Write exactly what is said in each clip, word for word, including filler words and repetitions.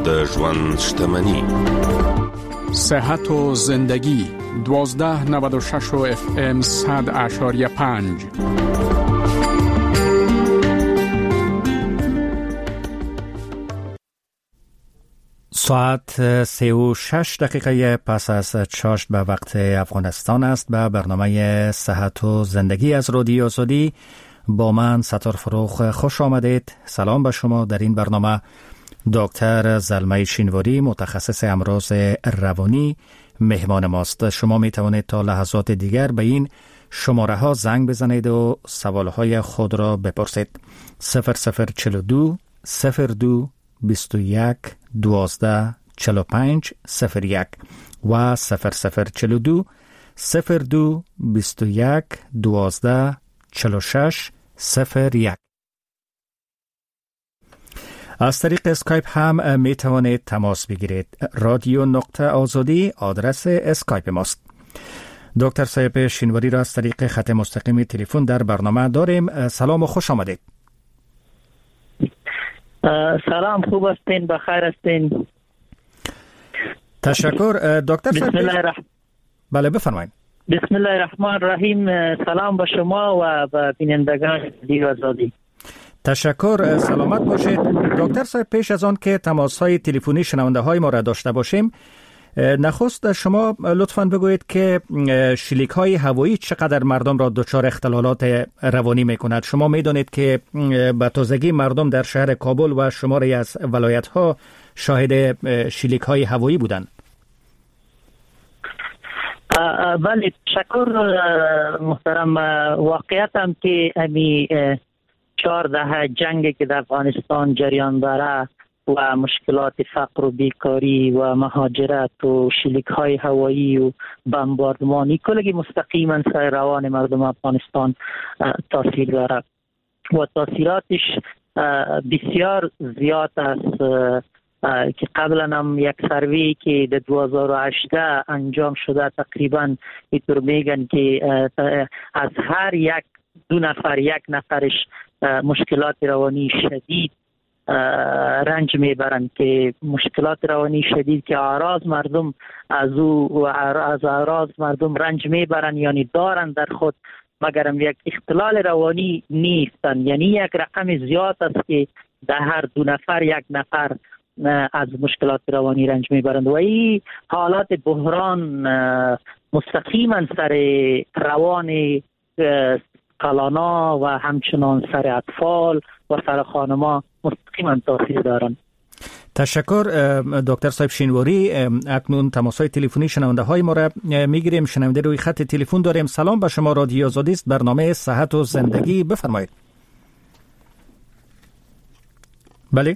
د ژوند شتمنی. صحت و زندگی دوازده نود و شش و اف ام صد اشاریه پنج. ساعت سه و شش دقیقه پس از چاشت به وقت افغانستان است. به برنامه صحت و زندگی از رادیو آزادی با من ستار فروخ خوش آمدید. سلام به شما. در این برنامه دکتر زلمه شینواری متخصص امراض روانی مهمان ماست. شما می توانید تا لحظات دیگر به این شماره ها زنگ بزنید و سوال های خود را بپرسید. صفر صفر چهل و دو صفر دو بیست و یک دوازده چهل و پنج صفر یک و صفر صفر چهل و دو صفر دو بیست و یک دوازده چهل و شش صفر یک. از طریق اسکایپ هم می توانید تماس بگیرید. رادیو نقطه آزادی آدرس اسکایپ ماست. دکتر صاحب شینواری را از طریق خط مستقیم تلفن در برنامه داریم. سلام و خوش آمدید. سلام، خوب هستین؟ بخیر هستین؟ تشکر دکتر صاحب. بسم الله الرحمن بله بفرمایید. بسم الله الرحمن الرحیم. سلام به شما و به بینندگان رادیو آزادی. تشکر، سلامت باشید. دکتر صاحب، پیش از آن که تماس‌های تلفنی شنونده های ما را داشته باشیم، نخست شما لطفاً بگویید که شلیک های هوایی چقدر مردم را دچار اختلالات روانی می کند. شما می دانید که به تازگی مردم در شهر کابل و شماری از ولایت ها شاهد شلیک های هوایی بودند. بله، تشکر محترم. واقعیت هم که امی چهار دهه جنگ که در افغانستان جریان داره و مشکلات فقر و بیکاری و مهاجرت و شلیک های هوایی و بمباردمانی کلگی مستقیما سر روان مردم افغانستان تاثیر داره و تاثیراتش بسیار زیاد است که قبلا هم یک سروی که در دو هزار و هجده انجام شده تقریبا اینطور میگن که از هر یک دو نفر یک نفرش مشکلات روانی شدید رنج میبرند، که مشکلات روانی شدید که اعراض مردم از او و از اعراض مردم رنج میبرند، یعنی دارند در خود مگرم یک اختلال روانی نیستند. یعنی یک رقم زیاد است که در هر دو نفر یک نفر از مشکلات روانی رنج میبرند و این حالات بحران مستقیما سر روان کلانا و همچنان سر اطفال و سر خانما مستقیما تاثیر دارند. تشکر دکتر صاحب شینواری. اکنون تماس‌های تلفنی شنونده های ما را میگیریم. شنونده روی خط تلفن داریم. سلام به شما، رادیو آزادی است، برنامه صحت و زندگی، بفرمایید. بله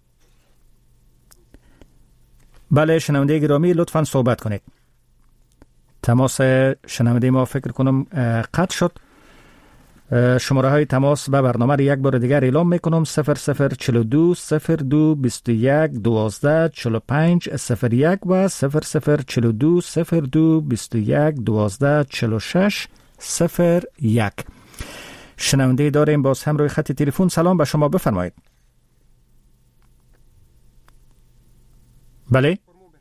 بله شنونده گرامی لطفاً صحبت کنید. تماس شنونده ما فکر کنم قطع شد. شماره های تماس به برنامه را یک بار دیگر اعلام میکنم: صفر صفر چهل و دو صفر دو بیست و یک دوازده چهل و پنج صفر یک و صفر صفر چهل و دو صفر دو بیست و یک دوازده چهل و شش صفر یک. شنونده داریم باز هم روی خط تلفن. سلام به شما، بفرمایید. بله،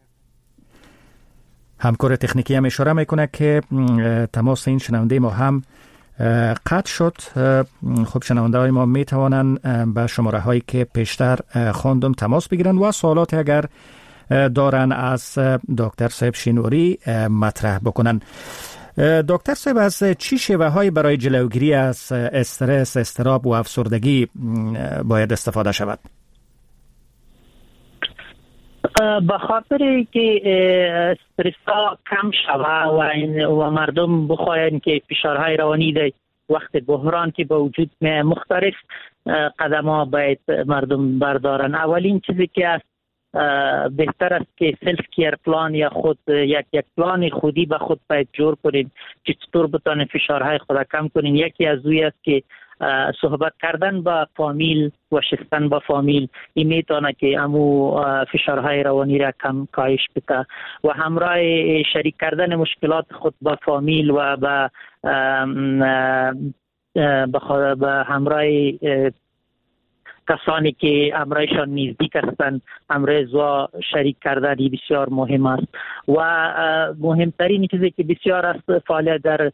همکار تکنیکی هم اشاره میکنه که تماس این شنونده ما هم قطع شد. خب شنونده های ما می توانند به شماره هایی که پیشتر خواندم تماس بگیرن و سوالات اگر دارن از دکتر صاحب شینواری مطرح بکنن. دکتر صاحب، از چی شیوه های برای جلوگیری از استرس، اضطراب و افسردگی باید استفاده شود؟ به خاطر که استرس ها کم شود و, و مردم بخواهند که فشارهای روانی در وقت بحران که به وجود مختلف قدم ها باید مردم بردارن. اولین چیزی که است بهتر است که سلف کیر پلان یا خود یک یک پلان خودی به خود باید جور کنیم که چطور بتانیم فشارهای خود کم کنیم. یکی از اوی است که صحبت کردن با فامیل و شستن با فامیل، این میتونه که امو فشارهای روانی را کم کاهش بده و همراه شریک کردن مشکلات خود با فامیل و با به همراه کسانی که امرایشان نزدیک هستند امراض و شریک کردن بسیار مهم است. و مهمترین چیزی که بسیار است فعالیت در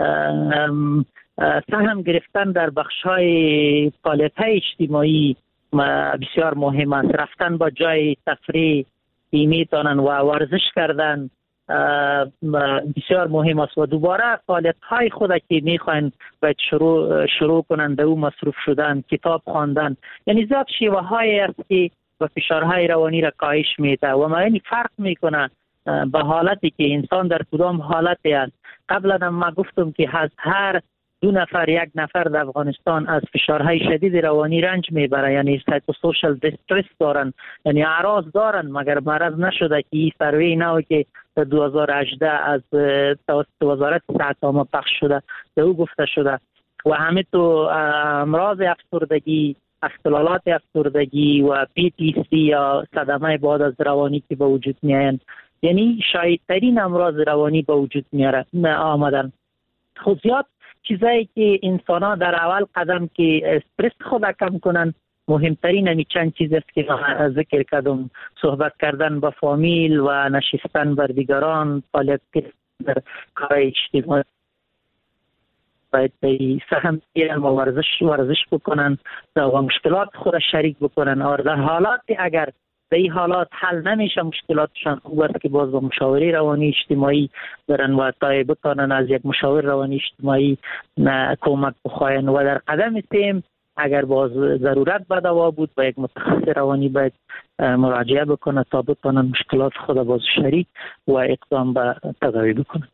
سهم گرفتن در بخش‌های فعالیت‌های اجتماعی بسیار مهم است. رفتن با جای تفریح میتونن و ورزش کردن بسیار مهم است و دوباره فعالیت‌های خود که میخواین باید شروع شروع کنند او مصروف شدن، کتاب خواندن، یعنی زیاد شیوه هایی است که و فشارهای روانی را کاهش میده و ما یعنی فرق میکنه به حالتی که انسان در کدام حالتی است. قبلا ما گفتم که از هر دو نفر یک نفر در افغانستان از فشارهای شدید روانی رنج میبره، یعنی سایکوسوشال دیسترس دارن، یعنی اعراض دارن مگر مرض نشده که این سروی نو که در دو هزار و هجده از توسط وزارت صحت عامه پخش شده به او گفته شده. و همینطور امراض افسردگی، اختلالات افسردگی و پی تی سی یا صدمه بعد از روانی که به وجود میآیند، یعنی شایدترین امراض روانی به وجود میاره آمدن. خب زیاد چیزایی که انسان ها در اول قدم که استرس خود کم کنن، مهمترین همی چند چیز است که من ذکر کردم: صحبت کردن با فامیل و نشستن بر دیگران، فعالیت در کار اجتماعی، باید به سهم گیرن و ورزش ورزش بکنن و مشکلات خود شریک بکنن. اور در حالات اگر به این حالات حل نمیشه مشکلاتشان، خوب است که باز با مشاوره روانی اجتماعی برن و تای بکنن از یک مشاور روانی اجتماعی کمک بخواین. و در قدم سیم اگر باز ضرورت به دوا بود با یک متخصص روانی باید مراجعه بکنه تا بتونن مشکلات خود باز شریک و اقدام به تداوی بکنن.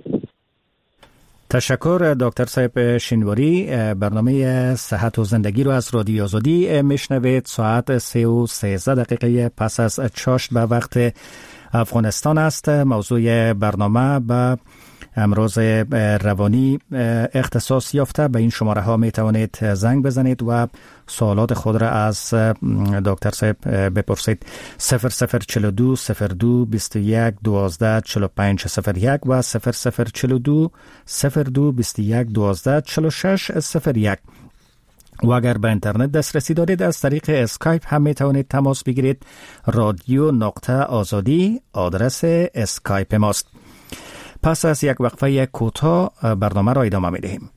تشکر دکتر صاحب شینواری. برنامه صحت و زندگی رو از رادیو آزادی میشنوید. ساعت سه و سیزده دقیقه پس از چاشت به وقت افغانستان است. موضوع برنامه به امراض روانی اختصاص یافته. به این شماره ها می توانید زنگ بزنید و سوالات خود را از دکتر صاحب بپرسید. صفر صفر چهل و دو صفر دو بیست و یک دوازده چهل و پنج صفر یک و صفر صفر چهل و دو صفر دو بیست و یک دوازده چهل و شش صفر یک. و اگر به اینترنت دسترسی دارید از طریق اسکایپ هم می توانید تماس بگیرید. رادیو نقطه آزادی آدرس اسکایپ ماست. پس از یک وقفه کوتاه برنامه را ادامه می دهیم.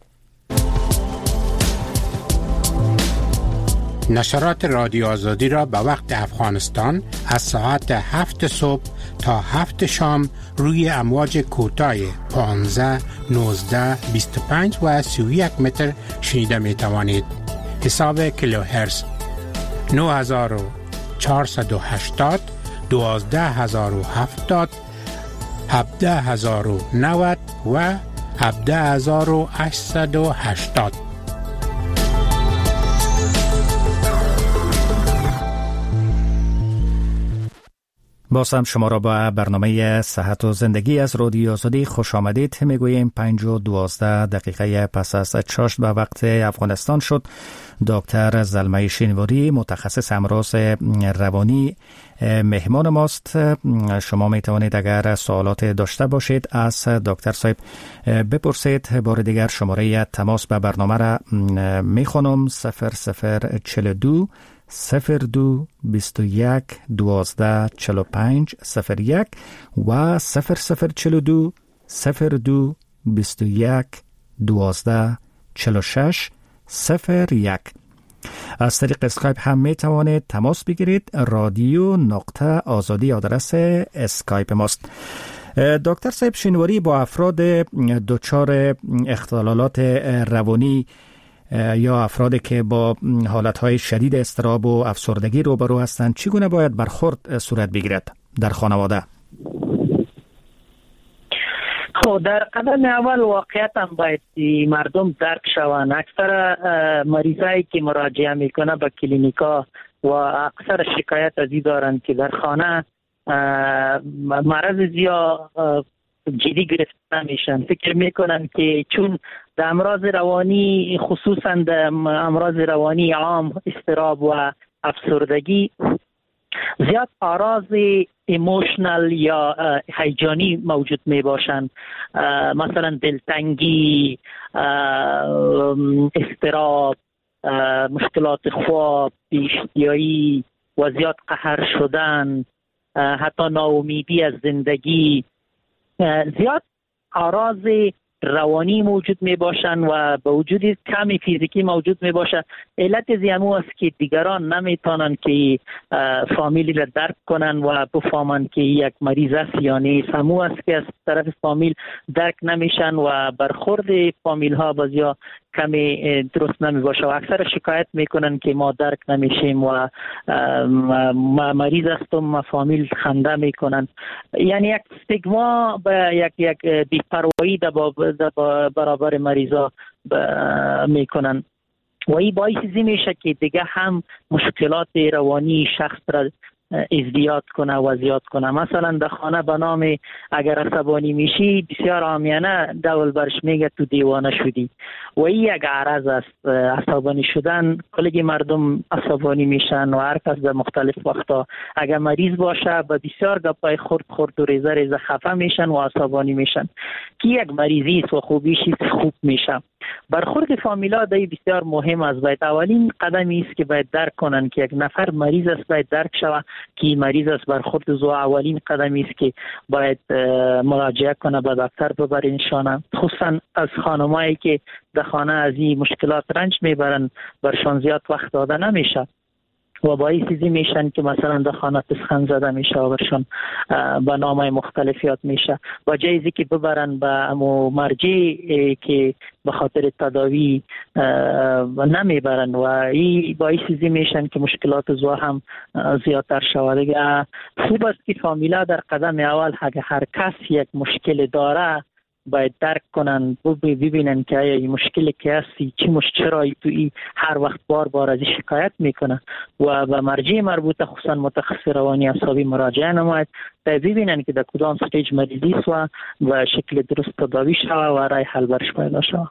نشرات رادیو آزادی را به وقت افغانستان از ساعت هفت صبح تا هفت شام روی امواج کوتاه پانزده، نوزده، بیست و پنج و سی و یک متر شنیده می توانید. حساب کیلوهرتز نه هزار و چهارصد و هشتاد، دوازده هزار و هفتاد، هفده هزار و نود و هفده هزار و هشتصد و هشتاد. باز هم شما را با برنامه صحت و زندگی از رادیو آزادی خوش آمدید میگوییم. پنج و دوازده دقیقه پس از چاشت به وقت افغانستان شد. دکتر زلمه شینواری متخصص امراض روانی مهمان ماست. شما می توانید اگر سوالات داشته باشید از دکتر صاحب بپرسید. بار دیگر شماره تماس به برنامه را می خونم: صفر صفر چهل و دو صفر دو بیست و یک دوازده چهل و پنج صفر یک و صفر صفر چهل و دو صفر دو بیست و یک دوازده چهل و شش صفر یک. از طریق اسکایپ هم می توانید تماس بگیرید. رادیو نقطه آزادی آدرس اسکایپ ماست. دکتر صاحب شینواری، با افراد دچار اختلالات روانی یا افرادی که با حالتهای شدید اضطراب و افسردگی روبرو هستند چگونه باید برخورد صورت بگیرد در خانواده؟ خب در قدم اول واقعیتا باید مردم درک شوند. اکثر مریضایی که مراجعه میکنه به کلینیکا و اکثر شکایت ازی دارن که در خانه مرض زیاد جدی گرفته نمیشن. فکر میکنن که چون در امراض روانی، خصوصا در امراض روانی عام، اضطراب و افسردگی، زیاد اعراض ایموشنال یا هیجانی موجود می باشند. مثلا دلتنگی، اضطراب، مشکلات خواب، بی‌اشتیایی، و زیاد قهر شدن، حتی ناامیدی از زندگی، زیاد اعراض روانی موجود می باشند و به وجود کمی فیزیکی موجود می باشه. علت زیمو است که دیگران نمیتونن که فامیلی را درک کنن و بفهمن که یک مریض است یا نیست. همو است که از طرف فامیل درک نمیشن و برخورد فامیل ها بسیار کمی درست نمی باشه و اکثر شکایت میکنن که ما درک نمیشیم و ما مریض هستم، ما فامیل خنده میکنن. یعنی یک استیگما به یک یک بی‌پروایی در برابر مریضا میکنن و این باعث میشه که دیگه هم مشکلات روانی شخص را ازدیاد کنه و زیاد کنه. مثلا در خانه به نام اگر عصبانی میشی بسیار عامیانه دول برش میگه تو دیوانه شدی و این یک عرض است. عصبانی شدن، کلی مردم عصبانی میشن و هر کس در مختلف وقتا اگر مریض باشه به بسیار گپای خرد خرد و ریزه ریزه خفه میشن و عصبانی میشن که یک مریضی است و خوبیشی خوب میشه. برخورد فامیلا دای بسیار مهم است. باید اولین قدمی است که باید درک کنن که یک نفر مریض است، باید درک شود که مریض است. برخورد زو اولین قدمی است که باید مراجعه کنه به دکتر ببرینشانه، خصوصا از خانمایی که در خانه از این مشکلات رنج میبرن برشان زیاد وقت داده نمیشه و باعث چیزی میشن که مثلا در خانه تسخن زده میشه و برشان به نامای مختلف یاد میشه و جایزی که ببرن به امو مرجعی که به خاطر تداوی نمیبرن و این باعث چیزی میشن که مشکلات زوا هم زیادتر شود. دیگه خوب است که فامیلا در قدم اول اگه هر کس یک مشکل داره باید درک کنن، ببینن که این مشکل که هستی چی مشکلی توی هر وقت بار بار از شکایت میکنه و به مرجع مربوطه خصوصا متخصص روانی اعصابی مراجعه نماید تا ببینن که در کدام استیج مریضی است و به شکل درست تداوی شود و رای حل برش پیدا شود.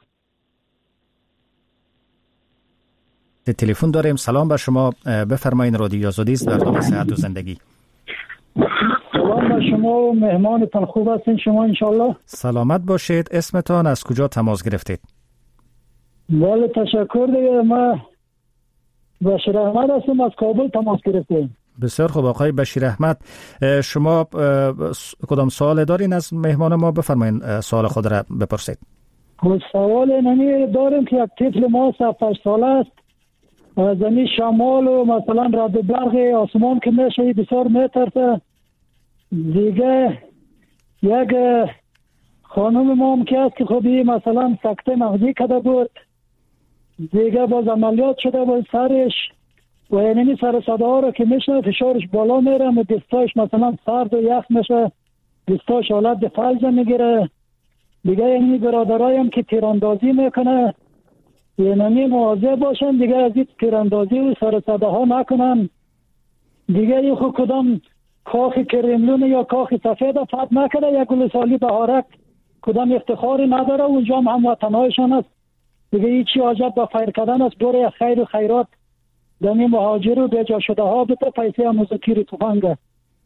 تلفن داریم. سلام به شما، بفرمایید. رادیو آزادی است، برنامه صحت و زندگی. سلام به شما و مهمانتان. خوب هستین شما انشالله؟ سلامت باشید. اسمتان از کجا تماس گرفتید؟ بله تشکر دیگه. ما بشیر احمد هستم، از کابل تماس گرفتیم. بسیار خوب آقای بشیر احمد، شما کدام سوال دارین از مهمان ما؟ بفرمایید سوال خود را بپرسید. سوال نمی داریم که یک طفل ما هفت ساله است، زمین شمال و مثلا رد برق آسمان که میشه بسیار میترسه. دیگه یک خانم ما هم که است که خودی مثلا سکته مغزی کده بود، دیگه باز عملیات شده بود سرش و یعنی سر صدا ها رو که میشه فشارش بالا میره و دستاش مثلا سرد و یخ میشه، دستاش حالت به فلج میگیره. دیگه یعنی برادرای هم که تیراندازی میکنه یعنی مواظب باشن دیگه از این تیراندازی و سر صدا ها نکنن. دیگه یه خود کدام کاخ کرملون یا کاخ سفید فتح نکرده، یک گل سالی بهارک کدام افتخاری نداره، اونجا هم هموطنهایشان است. دیگه هیچی حاجت به خیر کردن است، دوره خیر و خیرات دمی مهاجر و بیجا شده ها بده پیسه موزکیر توفنگه.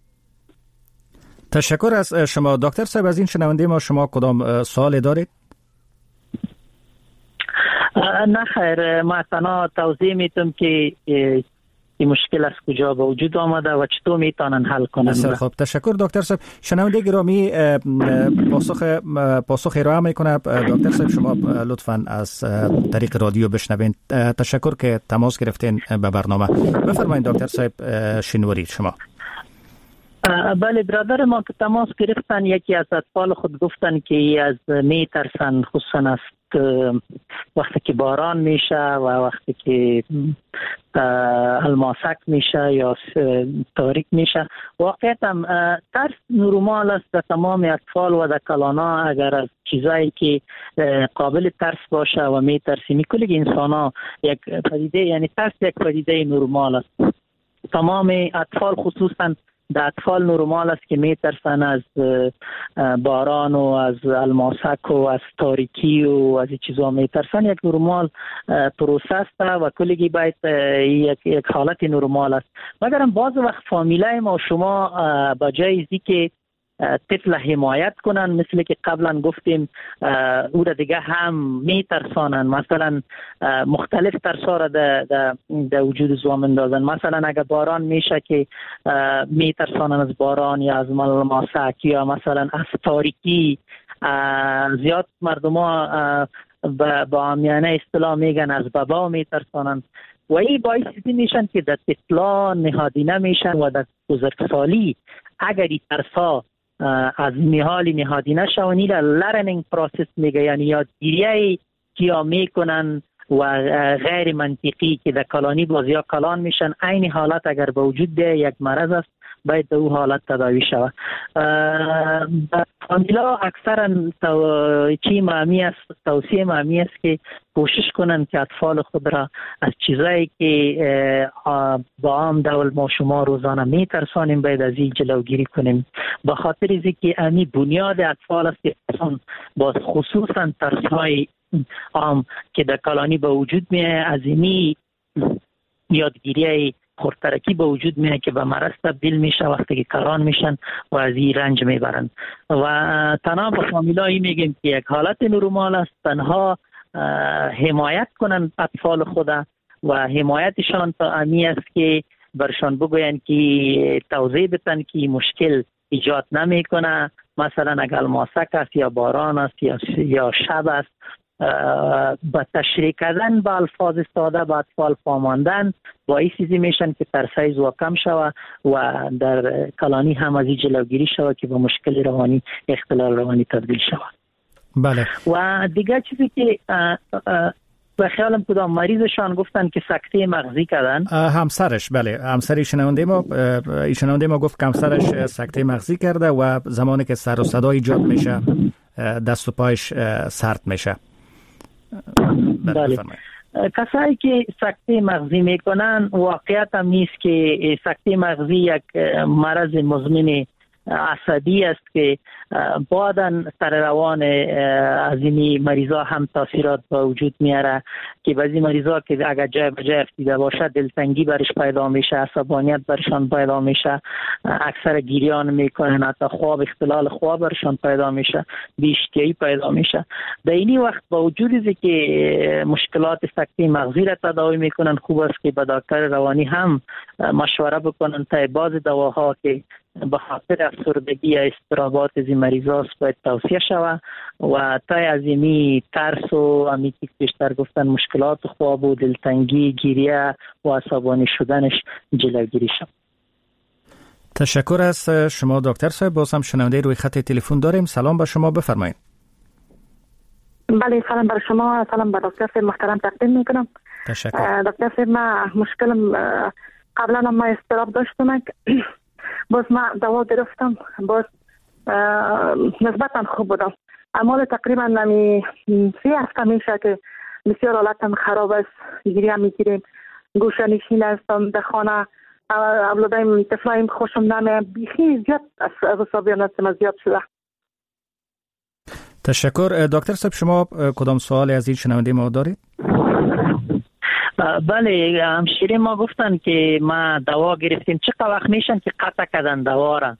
تشکر از شما دکتر صاحب. از این شنونده ما شما کدام سوال دارید؟ نه خیر، ما تنها توضیح میتونم که این مشکل از کجا به وجود آمده و چطور میتونن حل کنن. بسیار خوب، تشکر دکتر صاحب. شنونده گرامی پاسخ پاسخ ارائه میکنه دکتر صاحب. شما لطفاً از طریق رادیو بشنوین. تشکر که تماس گرفتین به برنامه. بفرمایید دکتر صاحب، شنواری شما. بله برادر ما که تماس گرفتن یکی از اطفال خود گفتن که از میترسن، خصوصا از وقتی که باران میشه و وقتی که الماسک میشه یا تاریک میشه. واقعیت هم ترس نورمال است در تمام اطفال و در کلانا. اگر از چیزایی که قابل ترس باشه و میترسی کلی انسان ها یک پدیده، یعنی ترس یک پدیده نورمال است. تمام اطفال خصوصا در اطفال نورمال است که میترسن از باران و از الماسک و از تاریکی و از این چیزا میترسن. یک نورمال پروسه است و کلگی باید یک, یک حالت نورمال است. مگرم بعض وقت فامیلای ما شما با جای ازی که طفل حمایت کنن، مثل که قبلا گفتیم او را دیگه هم میترسانن، مثلا مختلف ترسا را در وجود زوام اندازن. مثلا اگر باران میشه که میترسانن از باران یا از ملماسک یا مثلا از تاریکی. زیاد مردم ها با عامیانه اصطلاح میگن از بابا میترسانن و این باعث میشن که در طفلا نهادی نمیشن و در بزرگسالی اگر این ترسا از میحال نهادی نشون این لرنینگ پروسس میگه، یعنی یادگیری که میکنن و غیر منطقی که در کلانی بازی ها کلان میشن. این حالت اگر به وجود ده یک مرض است باید در او حالت تداوی شود. فامیلا اکثرا چی معمی است، توصیه معمی است که کوشش کنن که اطفال خود را از چیزایی که با عام دول ما شما روزانه میترسانیم باید از این جلوگیری کنیم، به خاطر از که امی بنیاد اطفال است که با خصوصا ترسهای عام که در کلانی به وجود میه از اینی یادگیری خردترکی به وجود میاد که به مرض تبدیل میشه وقتی که کلان میشن و از این رنج میبرن. و تنها به فامیلایی میگیم که یک حالت نورمال است، تنها حمایت کنن اطفال خود و حمایتشان تا امی است که برشان بگوین که توضیح بدن که مشکل ایجاد نمیکنه، مثلا اگر ماسک است یا باران است یا یا شب است، با تشریح کردن با الفاظ ساده با اطفال فهماندن باعث میشن که ترسای زو کم شود و در کلانی هم از این جلوگیری شود که با مشکل روانی اختلال روانی تبدیل شود. بله. و دیگه چیزی که به خیالم کدام مریضشان گفتن که سکته مغزی کردن، همسرش، بله، همسر شنونده ما شنونده ما گفت که همسرش سکته مغزی کرده و زمانی که سر و صدا ایجاد میشه دست و پایش سرد میشه. بله. کسایی که سکته مغزی میکنن واقعیت هم نیست که سکته مغزی یک مرض مزمن عصبی است که بعداً سر روان از این مریضا هم تاثیرات به وجود میاره که بعضی مریضا که اگر جای به جای افتیده باشه دلتنگی برش پیدا میشه، عصبانیت برشان پیدا میشه، اکثر گریان میکنن، حتی خواب اختلال خواب برشان پیدا میشه، بی‌اشتیایی پیدا میشه. در این وقت با وجود از که مشکلات سکته مغزی را تداوی میکنن خوب است که با دکتر روانی هم مشوره بکنن تا بعض دواها که به خاطر افسردگی یا اضطرابات از این مریضا باید توصیه شود و تا از اینی ترس و امی که بیشتر گفتن مشکلات خواب و دلتنگی، گریه و عصبانی شدنش جلوگیری شود. تشکر از شما دکتر صاحب. باز هم شنونده روی خط تلفن داریم. سلام به شما، بفرمایید. بله، سلام بر شما، سلام به دکتر صاحب محترم تقدیم میکنم. تشکر. دکتر صاحب ما مشکلم قبلا هم ما استراب داشتم، باز ما دوا گرفتم، باز نسبتا خوب بودم، اما تقریبا نمی سی هفته میشه که بسیار حالتم خراب است، گریه میگیریم، گوشه نشین هستم در خانه، اولادایم طفلایم خوشم نمیاد، بیخی زیاد از حسابیان هستم، زیاد شده. تشکر. دکتر صاحب شما کدام سوالی از این شنونده ما دارید؟ بله، همشیره ما گفتن که ما دوا گرفتیم، چقدر وقت میشن که قطع کردن دوا را؟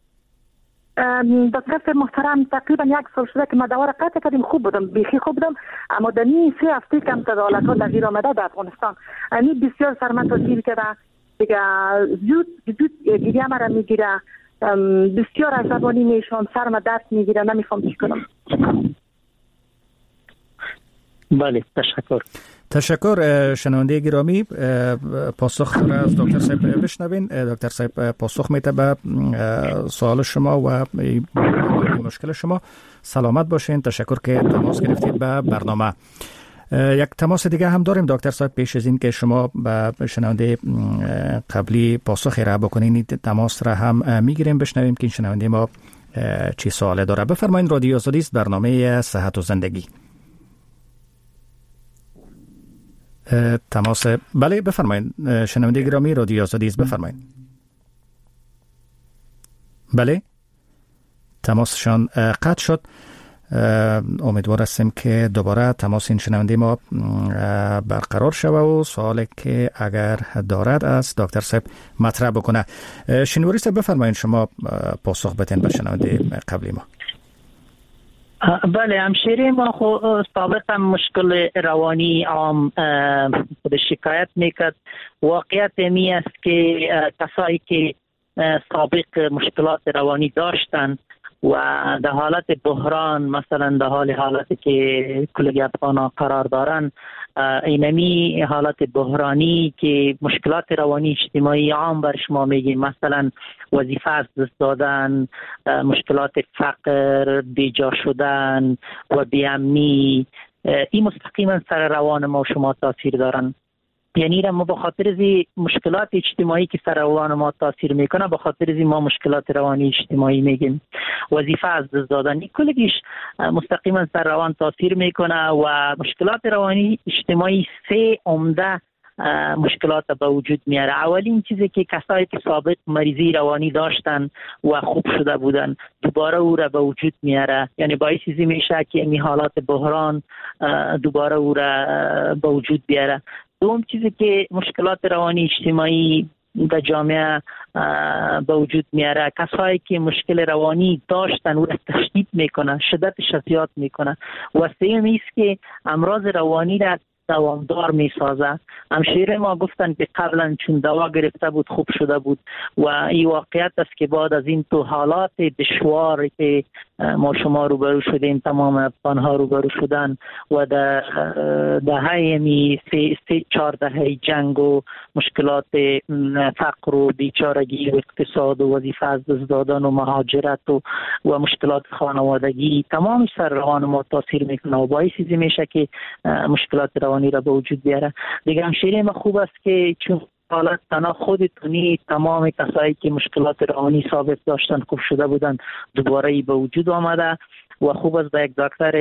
دکتر محترم تقریبا یک سال شده که ما دوا را قطع کردیم، خوب بودم، بیخی خوب بودم، اما در این سه هفته کم تداعلات ها دقیق آمده در افغانستان، یعنی بسیار سرمت تاثیر کرده، دیگه زود زود گریه مرا میگیره، بسیار عصبانی میشم، سرم درد میگیره، نمیفهم چی کنم. بله، تشکر. تشکر. شنونده گرامی، پاسخ را از دکتر صاحب بشنوین. دکتر صاحب پاسخ میده به سوال شما و مشکل شما. سلامت باشین. تشکر که تماس گرفتید به برنامه. یک تماس دیگه هم داریم دکتر صاحب، پیش از این که شما به شنونده قبلی پاسخی را بکنین تماس را هم میگیریم، بشنویم که این شنونده ما چی سوال داره. بفرمایید. رادیو آزادی است، برنامه صحت و زندگی. تماس. بله بفرمایید شنونده گرامی، رادیو آزادی است، بفرمایید. بله، تماسشان قطع شد. امیدوار هستیم که دوباره تماس این شنونده ما برقرار شود و سوالی که اگر دارد از دکتر صاحب مطرح بکنه. شنواری صاحب بفرمایید شما پاسخ بدین به شنونده قبلی ما. بله، همشیره ما خو سابق هم مشکل روانی عام خود شکایت میکرد. واقعیت می است که کسایی که سابق مشکلات روانی داشتن و در حالت بحران، مثلا در حال حالتی که کلگی افغان قرار دارن، اینمی حالت بحرانی که مشکلات روانی اجتماعی عام بر شما میگیم، مثلا وظیفه از دست دادن، مشکلات فقر، بیجا شدن و بیامنی، این مستقیما سر روان ما و شما تاثیر دارن. یعنی را ما به خاطر زی مشکلات اجتماعی که سر روان ما تاثیر میکنه، به خاطر زی ما مشکلات روانی اجتماعی میگیم. وظیفه از دست دادن کلگیش مستقیما سر روان تاثیر میکنه و مشکلات روانی اجتماعی سه عمده مشکلات به وجود میاره. اولین چیزی که کسایی که سابق مریضی روانی داشتن و خوب شده بودن دوباره او را به وجود میاره، یعنی باعث چیزی میشه که این حالات بحران دوباره او را به وجود بیاره. دوم چیزی که مشکلات روانی اجتماعی در جامعه به وجود میاره، کسایی که مشکل روانی داشتن او را تشدید میکنه، شدتش زیاد میکنه. و سوم است که امراض روانی را دوامدار میسازه. همشیره ما گفتن که قبلا چون دوا گرفته بود خوب شده بود و این واقعیت است که بعد از این تو حالات دشوار که ما شما روبرو شدیم، تمام افغان ها روبرو شدن و در دهه می سی سی چهار دهه جنگ و مشکلات فقر و بیچارگی و اقتصاد و وظیفه از دست دادن و مهاجرت و و مشکلات خانوادگی، تمام سر روان ما تاثیر میکنه و باعث چیزی میشه که مشکلات روانی را به وجود بیاره. دیگه همشیره ما خوب است که چون حالت تنها خودتونی، تمام کسایی که مشکلات روانی سابق داشتن خوب شده بودن دوباره به وجود آمده و خوب است به یک دکتر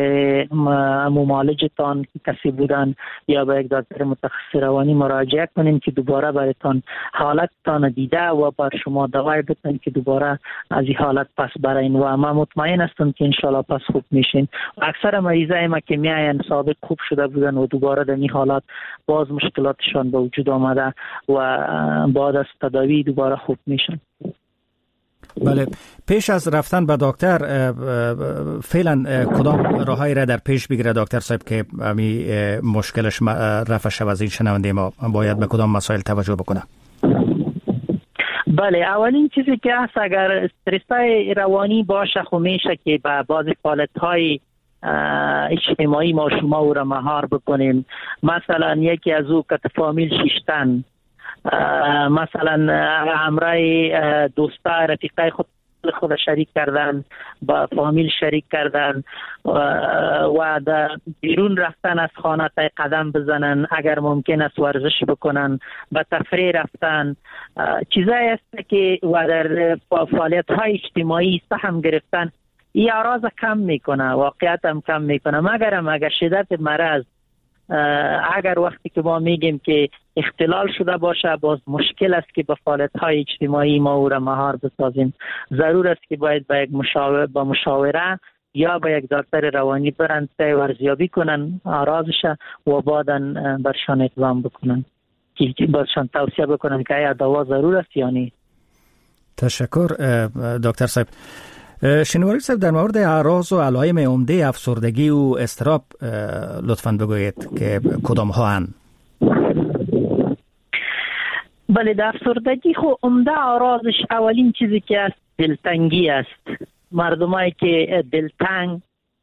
ممالجتان که کسی بودن یا به یک دکتر متخصص روانی مراجعه کنیم که دوباره برایتان حالتتان دیده و بر شما دوای بتن که دوباره از این حالت پس برین و ما مطمئن هستم که انشالله پس خوب میشین. و اکثر مریضای ما که میاین سابق خوب شده بودن و دوباره در این حالات باز مشکلاتشان به وجود آمده و بعد از تداوی دوباره خوب میشن. بله، پیش از رفتن به دکتر فعلا کدام راههایی را در پیش بگیره دکتر صاحب که امی مشکلش رفع شود از این شنونده ما باید به کدام مسائل توجه بکنه؟ بله، اولین چیزی که هست اگر استرسای روانی باشه خو میشه که به بعض حالت‌های اجتماعی ما شما او را مهار بکنیم. مثلا یکی از او که فامیل شیشتن، مثلا همراه دوستا رفیقای خود خود شریک کردن، با فامیل شریک کردن و در بیرون رفتن از خانه تا قدم بزنن، اگر ممکن است ورزش بکنن، به تفریح رفتن، چیزایی است که و در فعالیت های اجتماعی سهم گرفتن، این اعراض کم میکنه، واقعیت هم کم میکنه. مگر هم اگر شدت مرض، اگر وقتی که ما میگیم که اختلال شده باشه، باز مشکل است که به فعالیت‌های اجتماعی ما او را مهار بسازیم. ضرور است که باید با یک مشاور با مشاوره یا با یک دکتر روانی برن تا ارزیابی کنن اعراضش و بعداً برشان اقدام بکنن که برشان توصیه بکنن که آیا دوا ضرور است یا نه. تشکر دکتر صاحب. شنواری صاحب، در مورد اعراض و علائم عمده افسردگی و اضطراب لطفاً بگویید که کدام ها هستند؟ بله، در افسردگی خو عمده اعراضش اولین چیزی که است دلتنگی است. مردمایی که دلتنگ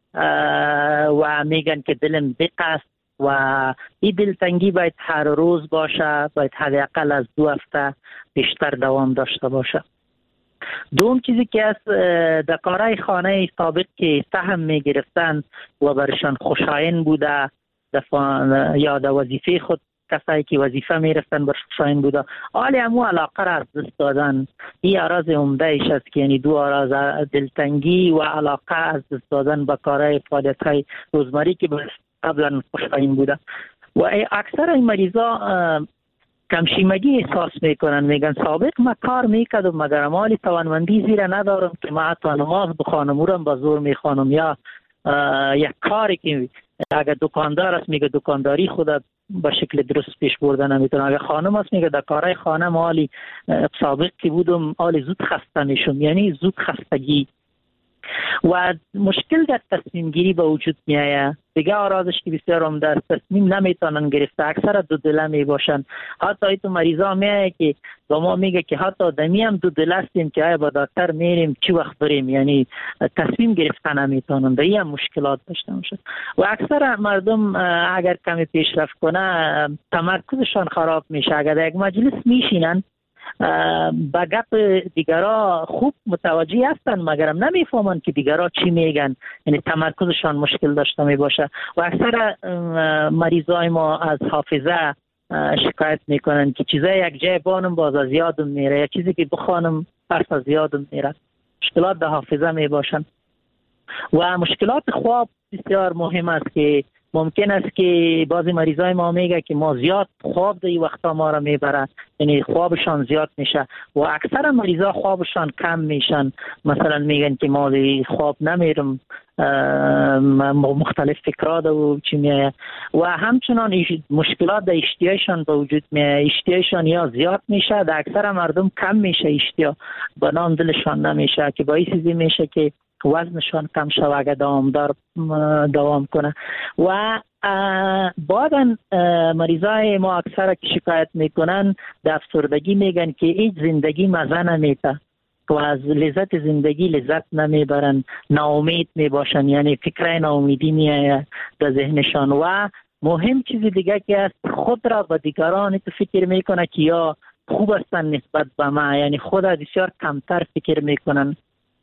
و میگن که دلم دق است و این دلتنگی باید هر روز باشه، باید حداقل از دو هفته بیشتر دوام داشته باشه. دوم چیزی که از در کارهای خانه سابق که سهم می گرفتن و برشان خوشایند بوده یا در وظیفه خود کسایی که وظیفه می رفتن برش خوشایند بوده، حالی همو علاقه را از دست دادن. این اعراض عمده ایش است که یعنی دو اعراض، دلتنگی و علاقه از دست دادن به کارهای فعالیت های روزمره که قبلا خوشایند بوده. و اکثر این مریضا کمشیمگی احساس میکنن، میگن سابق ما کار میکرد و مگر مالی توانمندی زیره ندارم که ما حتی نماز بخوانم، او را با زور میخوانم یا یک کاری که اگر دکاندار است میگه دکانداری خود به شکل درست پیش بردن نمیتونه. اگر خانم است میگه در کارهای خانه مالی سابق که بودم آلی زود خسته میشم، یعنی زود خستگی و مشکل در تصمیم گیری به وجود می آید. دیگه آرازش که بسیار عمده است، تصمیم نمیتونن گرفته، اکثر دو دله می باشن. حتی ایتو مریضا می آید که با ما میگه که حتی دمی هم دو دله هستیم که آیا با دکتر میریم چی وقت بریم، یعنی تصمیم گرفته نمیتونن. در این مشکلات داشته میشه و اکثر مردم اگر کمی پیشرفت کنه تمرکزشان خراب میشه. اگر در یک مجلس میشینن با گپ دیگرا خوب متوجه هستن مگرم نمیفهمن که دیگرا چی میگن، یعنی تمرکزشان مشکل داشته می باشه و اکثر مریضای ما از حافظه شکایت میکنن که چیزای یک جای بانم باز از یادم میره، یا چیزی که بخوانم پس از یادم میره. مشکلات در حافظه می باشن و مشکلات خواب بسیار مهم است که ممکن است که بعضی مریضای ما میگه که ما زیاد خواب در این وقتا ما را میبره، یعنی خوابشان زیاد میشه و اکثر مریضا خوابشان کم میشن. مثلا میگن که ما خواب نمیرم، مختلف فکرات و چی میایه و همچنان مشکلات در اشتیایشان به وجود میایه. اشتیایشان یا زیاد میشه، در اکثر مردم کم میشه اشتیا، به نام دلشان نمیشه که باعث میشه که وزنشان کم شوه اگر دوامدار دوام کنه. و بعدن مریضای ما اکثر که شکایت میکنن در افسردگی میگن که هیچ زندگی مزه نمیده و از لذت زندگی لذت نمیبرن، ناامید میباشن، یعنی فکر ناامیدی میآید در ذهنشان. و مهم چیز دیگه که است خود را به دیگران تو فکر میکنه که یا خوب هستن نسبت به ما، یعنی خود را بسیار کمتر فکر میکنن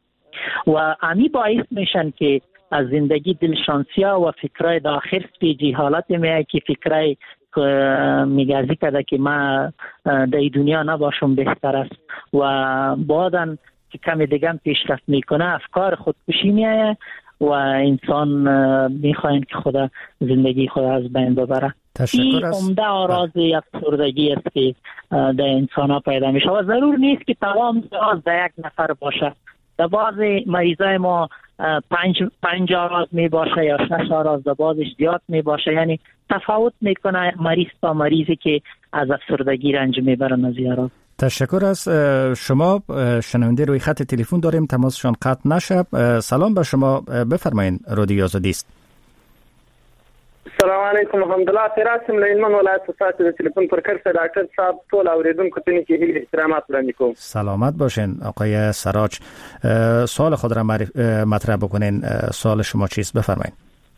و امی باعث میشن که از زندگی دلشانسیا و فکرای داخل سپیجی حالت میای که فکرای میگازی کده که ما در دنیا نباشم بهتر است و بعدن که کمی دیگه پیشرفت میکنه افکار خودکشی میایه و انسان میخواین که خدا زندگی خود از بین ببره. این عمده آراز افسردگی است که در انسان ها پیدا میشه و ضرور نیست که تمام آراز در یک نفر باشه. در بعضی مریضای ما پنج پنج آراز می باشه یا شش آراز، در بعضش زیاد می باشه، یعنی تفاوت میکنه مریض تا مریضی که از افسردگی رنج میبرن از این آراز. تشکر از شما. شنونده روی خط تلفن داریم، تماسشان قطع نشه. سلام به شما، بفرمایید. رادیو آزادی است. السلام علیکم. الحمدلله تراسم لیلمن ولایت ساعت د تلیفون پر کړ ډاکټر صاحب ټول اوریدونکو ته کې هیله احترامات وړاندې کوم. سلامت باشین آقای سراج. سوال خود را مطرح بکنین. سوال شما چیست؟ بفرمایید.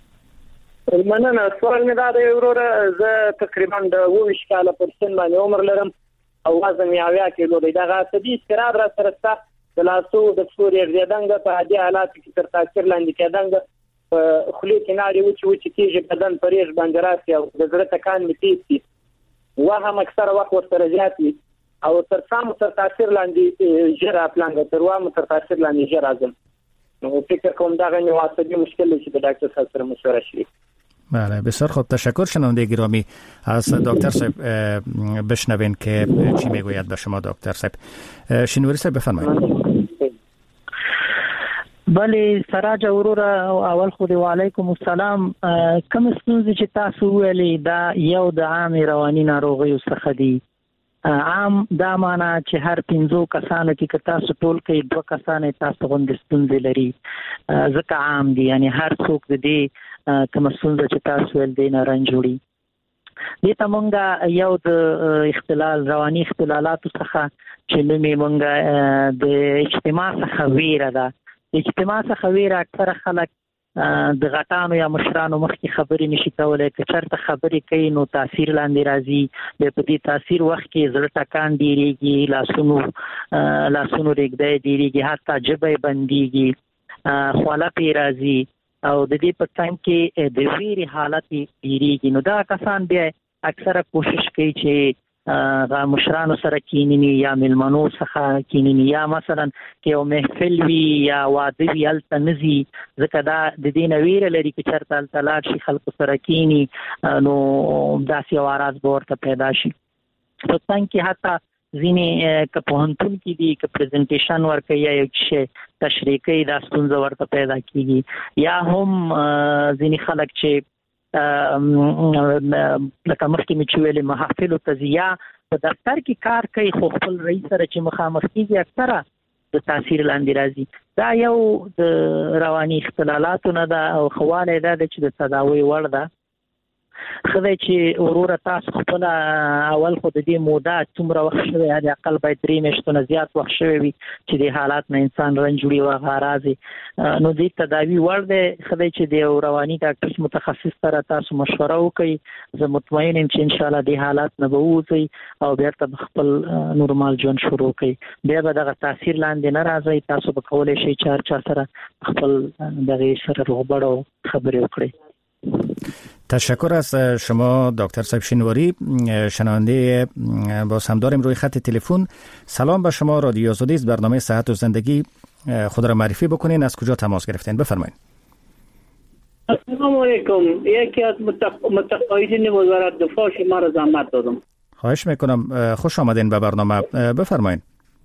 مننه. سوال می دا دی وروره، زه تقریبا د اووه کاله پر سن باندې عمر لرم او وزن یې اویا کیلو دی. دغه طبي استراب را سره ستا د لاسو د سوري ریدنګ په عادي حالات کې تر تاثیر لاندې کېدنګ خلی کناری وچی وچی کیږي، بدن پریش باندې راسي او د زړه ټکان می تیز شي و هم اکثر وخت ورسره زیات وي او تر سم تر تاثیر لاندې ژر اپلانګ تر وامه تر تاثیر لاندې ژر راځم. نو فکر کوم دا غنی واسطه مشکل دی چې د ډاکټر صاحب سره مشوره شي. بله بسیار خوب. تشکر. شنونده گرامی از دکتر صاحب بشنوین که چی میگوید به شما دکتر صاحب. شنوری صاحب بفرمایید. بله سراج اورور اول خو دی وعلیکم السلام. کوم ستونزې چې تاسو ویلې دا یو د عام رواني ناروغیو څخه دي. عام دا معنا چې هر پنځو کسانو کې که تاسو ټول کې دوه کسان تاسو غوندې ستونزې لري، ځکه عام دي، یعنی هر څوک د دې کوم ستونزه چې تاسو ول دي نه رنج وړي. دې ته مونږه یو د اختلال رواني اختلالاتو څخه چې نومې مونږه د اجتماع څخه ویره ده. اجتماع څخه ویره اکثر خلک د غټانو یا مشرانو مخکې خبرې نشي کولای، که چېرته خبرې کوي نو تاثیر لاندې راځي. بیا په دې تاثیر وخت کې زړه ټکان ډېرېږي، لاسونو لاسونو ریږدی ډېرېږي، حتی ژبه یې بندېږي، خوله پرې راځي او د دې په ټایم کې د ویرې حالت یې ډېرېږي. نو دا کسان بیا اکثره کوشش کوي چې غا مشرانو سره کینینی یا ملمنو څخه کینینی، یا مثلا که یو محفل وي یا واده وي هلته نځي، ځکه دا د دې نه ویره لري که چېرته هلته لاړ شي خلکو سره کیني نو داسې یو اراز به ورته پیدا شي. په څنګ کې حتی ځینی که پوهنتون کې دي که پریزنټیشن ورکوي یا یو څه تشریح کوي دا ستونزه ورته پیدا کیږي، یا هم ځینی خلک چې لکه مخکې مې چې ویلې محافلو ته ځي یا په دفتر کې کار کوي خو خپل رئیس سره چې مخامخ کیږي اکثره د تاثیر لاندې راځي. دا یو د رواني اختلالاتو نه ده او خواله ده چې د تداوی وړ ده. خدای چې وروره تاسو خپل اول خو د دې موده څومره وخت شوی یا اقل باید درې میاشتو نه زیات وخت شوی وي چې د حالات نه انسان رنجوړي او غارازي نو دې تداوی وړ ده. خدای چې د رواني ډاکټر متخصص سره تاسو مشوره وکړئ، زه مطمئن یم چې ان شاء الله د حالات نه به وځي او بیا ته خپل نورمال ژوند شروع کړئ، بیا به دغه تاثیر لاندې نه راځي. تاسو به کولای شئ چې هر چا سره خپل دغه سره روغبړو خبرې وکړئ. تشکر از شما دکتر صاحب شینواری، شنونده با همداریم روی خط تلفن. سلام به شما، رادیو آزادی است، برنامه صحت و زندگی. خود را معرفی بکنین، از کجا تماس گرفتین؟ بفرمایید. السلام علیکم. یکی از متقاعدین وزارت دفاع شما را زحمت دادم. خواهش میکنم، خوش آمدین به برنامه. بفرمایید.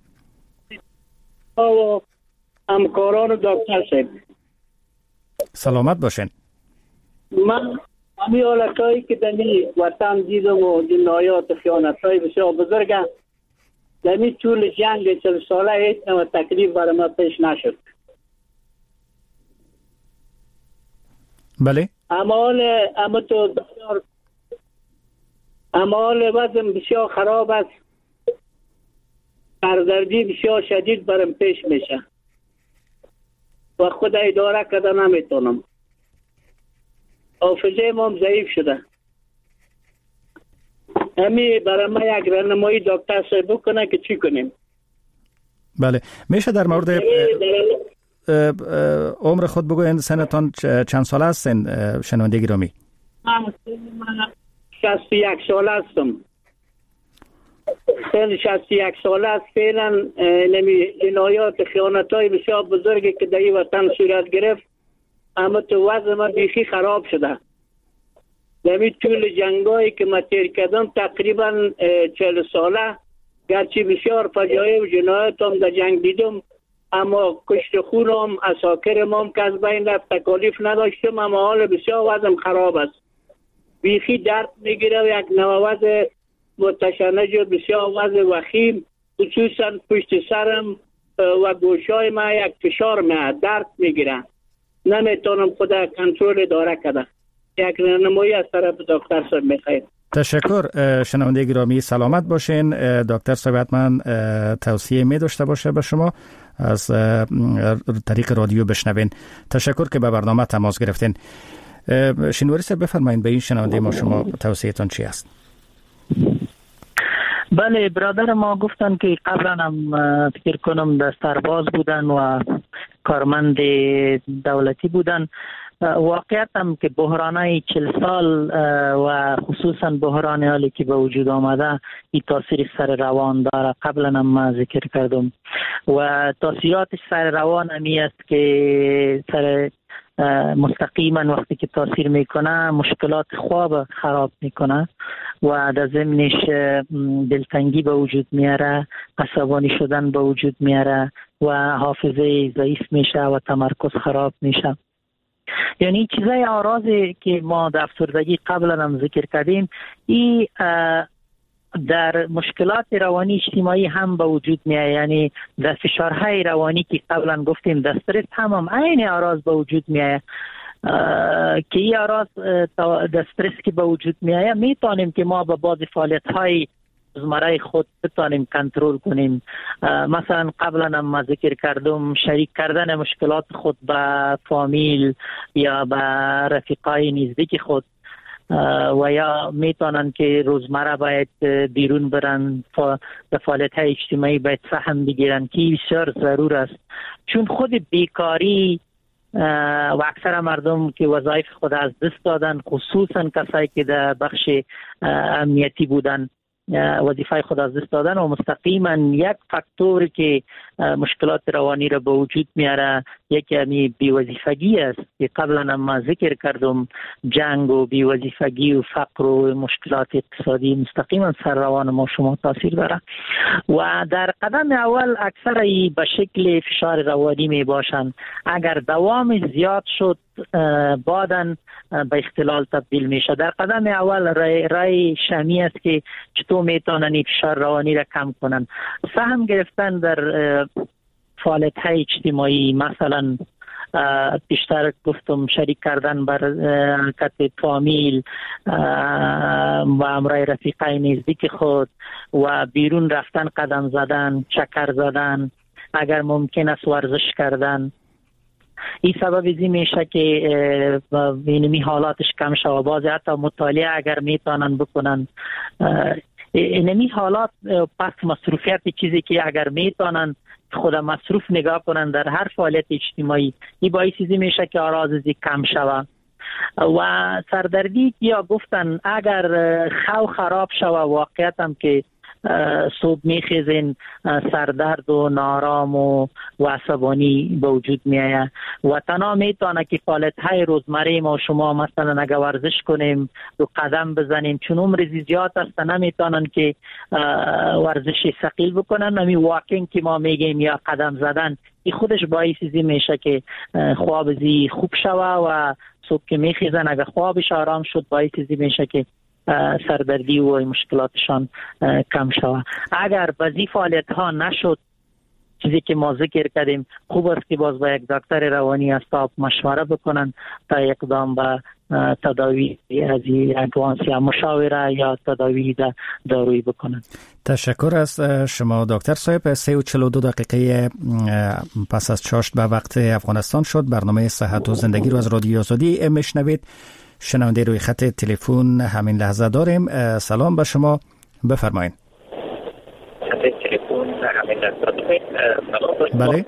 او همکاران دکتر صاحب سلامت باشین. من همی حالتایی که در این وطن دیدم و جنایات و خیانت‌های بسیار بزرگ در این طول جنگ چل ساله هیچ نوع تکلیف برای ما پیش نشد. بله. اعمال اما تو بسیار اعمال وضع بسیار خراب است، سردردی بسیار شدید برام پیش میشه و خود اداره کده نمیتونم. حافظه ما هم ضعیف شده. همی برای ما یک راهنمایی دکتر صاحب بکنه که چی کنیم. بله، میشه در مورد عمر خود بگوین؟ سنتان چند سال هستین شنونده گرامی؟ من شصت و یک سال هستم. سن شصت و یک سال است. فعلا نمی جنایات خیانت‌های بسیار بزرگی که در این وطن صورت گرفت اما تو وضع ما بیخی خراب شده. در طول جنگایی که ما تیر کردم تقریبا چهل ساله، گرچه بسیار فجایع و جنایت هم در جنگ دیدم اما کشت خون هم اساکر ما هم که از بین رفت، تکالیف نداشتم اما حال بسیار وضعم خراب است. بیخی درد میگیره و یک نوع وضع متشنج و بسیار وضع وخیم، خصوصا پشت سرم و گوشای ما یک فشار میاد، درد میگیره، نمیتونم خدا کنترل داره کده. یک راهنمایی از طرف دکتر صاحب میخوایم. تشکر. شنونده گرامی سلامت باشین. دکتر صاحب حتما توصیه می داشته باشه به شما از طریق رادیو بشنوین. تشکر که به برنامه تماس گرفتین. شینواری صاحب بفرمایید به این شنونده ما شما توصیه‌تان چی است؟ بله، برادر ما گفتن که قبلا هم فکر کنم در سرباز بودن و کارمند دولتی بودن. واقعیت هم که بحرانای چل سال و خصوصا بحران حالی که به وجود آمده این تاثیر سر روان داره. قبلا هم ما ذکر کردم و تاثیراتش سر روان همی است که سر مستقیما وقتی که تاثیر میکنه مشکلات خواب خراب میکنه و در ضمنش دلتنگی به وجود میاره، عصبانی شدن به وجود میاره و حافظه ضعیف میشه و تمرکز خراب میشه. یعنی چیزای اعراضی که ما در افسردگی قبلا هم ذکر کردیم این در مشکلات روانی اجتماعی هم به وجود میاد. یعنی در فشارهای روانی که قبلا گفتیم در استرس هم هم عین اعراض به وجود میاد که این اعراض در استرس که به وجود میاد میتونیم که ما به بعض فعالیت های روزمره خود بتانیم کنترل کنیم. مثلا قبلا هم ذکر کردم شریک کردن مشکلات خود با فامیل یا با رفیقای نزدیک خود و یا میتونن که روزمره باید بیرون برن به فعالیت های اجتماعی باید سهم بگیرن که بسیار ضرور است، چون خود بیکاری و اکثر مردم که وظایف خود از دست دادن، خصوصا کسایی که در بخش امنیتی بودن وظیفه خود از دست دادن و مستقیما یک فاکتوری که مشکلات روانی را به وجود میاره یکی همی بی‌وظیفگی است که قبلا ما ذکر کردم. جنگ و بی‌وظیفگی و فقر و مشکلات اقتصادی مستقیما سر روان ما شما تاثیر داره و در قدم اول اکثر ای به شکل فشار روانی می باشند. اگر دوام زیاد شد بعداً به اختلال تبدیل میشه. در قدم اول رای, رای شمی است که چطور میتونن فشار روانی را کم کنن. سهم گرفتن در فعالیت های اجتماعی، مثلا بیشتر گفتم شریک کردن بر کت فامیل و امرای رفیقای نزدیک خود و بیرون رفتن، قدم زدن، چکر زدن، اگر ممکن است ورزش کردن. این سبب ازی میشه که اینمی حالاتش کم شود. بعضی حتی مطالعه اگر میتونن بکنن اینمی حالات پس مصروفیت چیزی که اگر میتونن خود مصروف نگاه کنن در هر فعالیت اجتماعی، این باعث ازی میشه که آراز ازی کم شود. و سردردی یا گفتن اگر خو خراب شود واقعیت هم که صبح میخیزین سردرد و نارام و عصبانی به وجود میآید و تنها میتونه که فعالیت های روزمره ما شما مثلا اگر ورزش کنیم و قدم بزنیم چون عمر زیاد است نمیتونن که ورزش ثقیل بکنن. همین واکینگ که ما میگیم یا قدم زدن این خودش باعث زی میشه که خواب زی خوب شوه و صبح که میخیزن اگر خوابش آرام شد باعث زی میشه که سردردی و مشکلاتشان کم شود. اگر بعضی فعالیت ها نشد چیزی که ما ذکر کردیم خوب است که باز با یک دکتر روانی استاب مشوره بکنن تا اقدام به تداوی از ادوانس یا مشاوره یا تداوی دارویی بکنن. تشکر از شما دکتر صاحب. سه و چل و دو دقیقه پس از چاشت به وقت افغانستان شد. برنامه صحت و زندگی رو از رادیو آزادی میشنوید. شنونده روی خط تلفن همین لحظه داریم. سلام به شما، بفرمایید. بله.